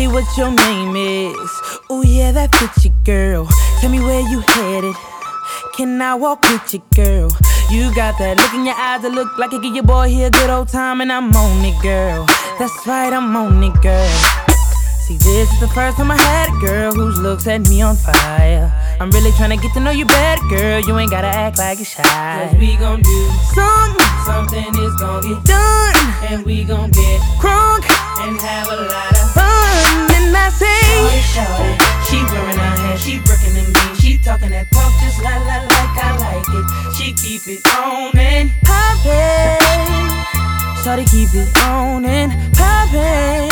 me what your name is. Ooh yeah, that fits you, girl. Tell me where you headed. Can I walk with you, girl? You got that look in your eyes that look like it give your boy here a good old time, and I'm on it, girl. That's right, I'm on it, girl. See, this is the first time I had a girl whose looks set me on fire. I'm really tryna get to know you better, girl. You ain't gotta act like you're shy. Cause we gon' do something is gon' get done, and we gon' get crunk and have a lot of fun. And I say, shawty, she wearing her hair, she breaking them jeans, she talking that talk just like I like it. She keep it on and poppin'. Shawty keep it on and poppin'.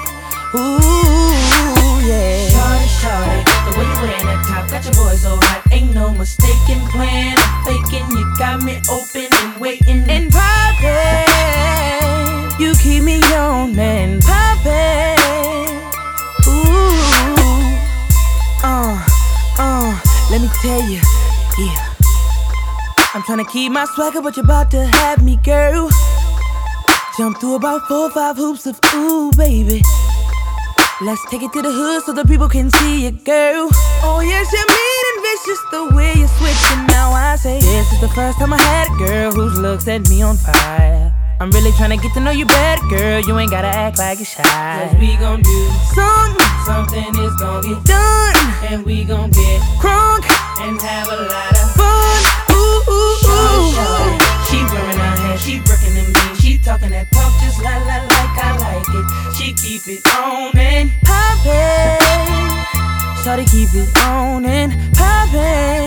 Ooh, yeah. Shawty, the way you wearing that top got your boy so hot. Ain't no mistaken plan or faking. You got me open and waiting and poppin'. You keep me on and poppin'. Ooh, let me tell you, yeah. I'm tryna keep my swagger, but you're about to have me, girl. Jump through about 4 or 5 hoops of ooh, baby. Let's take it to the hood so the people can see it, girl. Oh yes, you're mean and vicious the way you're switching. Now I say, this is the first time I had a girl whose looks set me on fire. I'm really tryna get to know you better, girl. You ain't gotta act like you're shy. Cause we gon' do something is gon' get done, and we gon' get crunk and have a lot of fun. Ooh, she wearing her hair, she breaking them jeans, she talking that talk just like I like it. She keep it on and poppin'. Shawty keep it on and poppin'.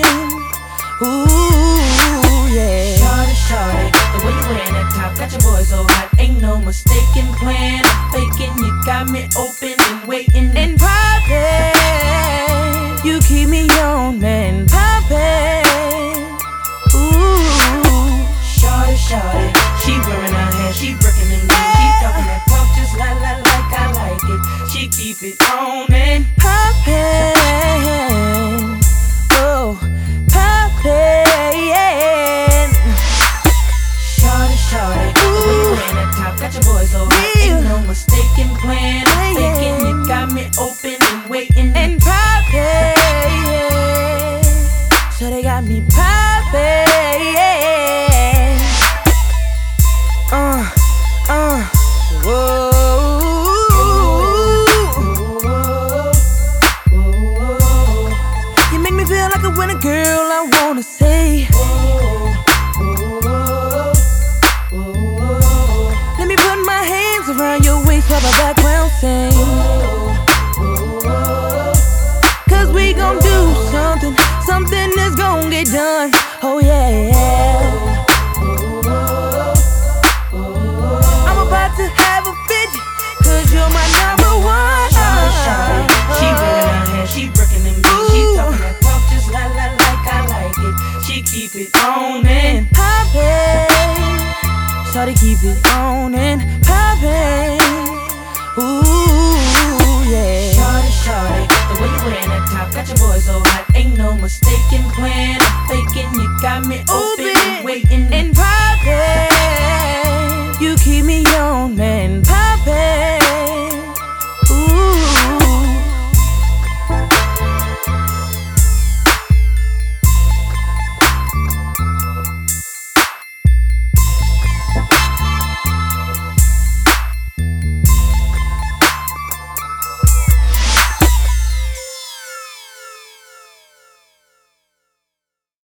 Ooh, yeah. Shawty, the way you wearing that top got your boy so hot. Ain't no mistaken plan or faking. You got me open and waiting and poppin'. You keep me on and poppin'. Ooh, shawty, she wearing her hair, she breaking them jeans, she talking that talk just like I like it. She keep it on and poppin'. Oh, poppin'. Shawty, the way you wearing that top got your boy so hot. Ain't no mistaken plan or faking. You got me open and waiting and poppin'. So they got me poppin'. Whoa. You make me feel like a winner, girl. I wanna say, let me put my hands around your waist while the background sing. Cause we gon' do something that's gon' get done. Oh yeah. I'm about to have a fit, cause you're my number one. She wearing her hair, she breaking them jeans, she talking that talk just like I like it. She keep it on and poppin'. Shawty keep it on and poppin'. Ooh, yeah. Shawty, the way you wearing that top got your boy so hot. Ain't no mistaken plan or faking. You got me open and waiting and poppin'.